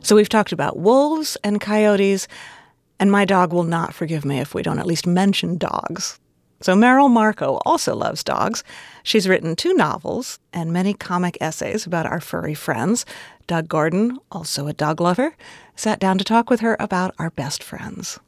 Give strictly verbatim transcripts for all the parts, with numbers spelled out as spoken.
So we've talked about wolves and coyotes, and my dog will not forgive me if we don't at least mention dogs. So Merrill Markoe also loves dogs. She's written two novels and many comic essays about our furry friends. Doug Gordon, also a dog lover, sat down to talk with her about our best friends.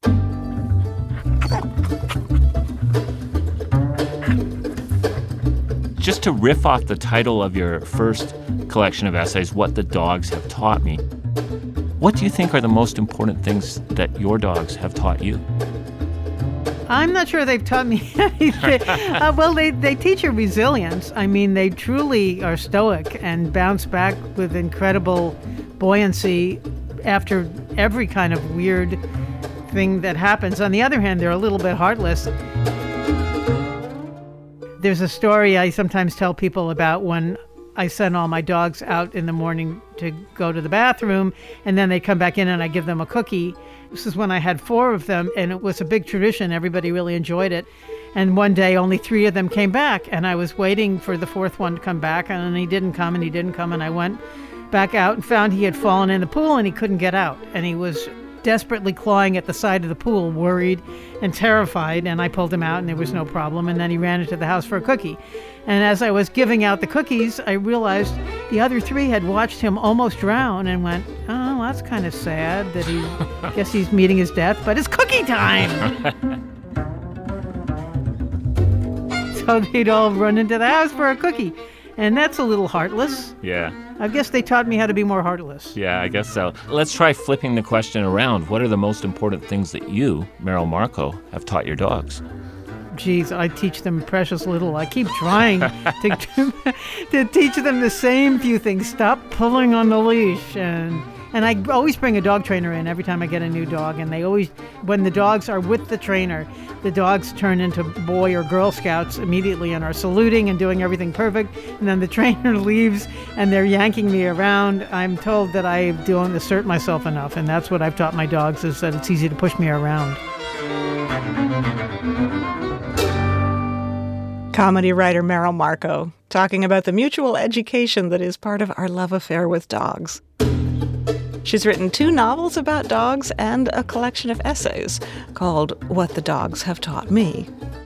Just to riff off the title of your first collection of essays, What the Dogs Have Taught Me, what do you think are the most important things that your dogs have taught you? I'm not sure they've taught me anything. uh, well, they, they teach you resilience. I mean, they truly are stoic and bounce back with incredible buoyancy after every kind of weird thing that happens. On the other hand, they're a little bit heartless. There's a story I sometimes tell people about when I send all my dogs out in the morning to go to the bathroom, and then they come back in and I give them a cookie. This is when I had four of them, and it was a big tradition. Everybody really enjoyed it. And one day, only three of them came back, and I was waiting for the fourth one to come back, and he didn't come, and he didn't come, and I went back out and found he had fallen in the pool, and he couldn't get out. And he was desperately clawing at the side of the pool, worried and terrified, and I pulled him out, and there was no problem. And then he ran into the house for a cookie. And as I was giving out the cookies, I realized the other three had watched him almost drown and went, oh, that's kind of sad that he, guess he's meeting his death, but it's cookie time. So they'd all run into the house for a cookie. And that's a little heartless. Yeah. I guess they taught me how to be more heartless. Yeah, I guess so. Let's try flipping the question around. What are the most important things that you, Merrill Markoe, have taught your dogs? Geez, I teach them precious little. I keep trying to, to teach them the same few things. Stop pulling on the leash. And and I always bring a dog trainer in every time I get a new dog. And they always, when the dogs are with the trainer, the dogs turn into Boy or Girl Scouts immediately and are saluting and doing everything perfect. And then the trainer leaves and they're yanking me around. I'm told that I don't assert myself enough. And that's what I've taught my dogs, is that it's easy to push me around. Comedy writer Merrill Markoe talking about the mutual education that is part of our love affair with dogs. She's written two novels about dogs and a collection of essays called What the Dogs Have Taught Me.